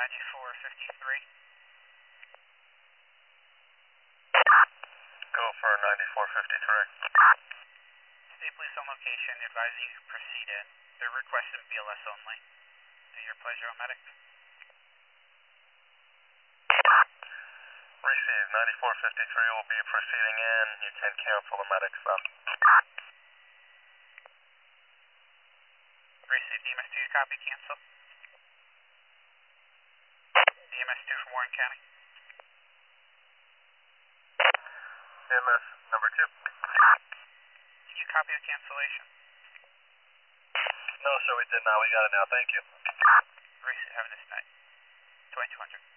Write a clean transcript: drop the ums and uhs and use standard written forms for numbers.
9453. Go for 9453. State police on location, advising you proceed in. They're requesting BLS only. At your pleasure, medic. Receive 9453 will be proceeding in. You can cancel the medic stop. Receive DMS2 copy, cancel. DMS2 for Warren County. DMS number 2. Did you copy the cancellation? No, sir, we did not. We got it now. Thank you. Receive, have a nice night. 2200.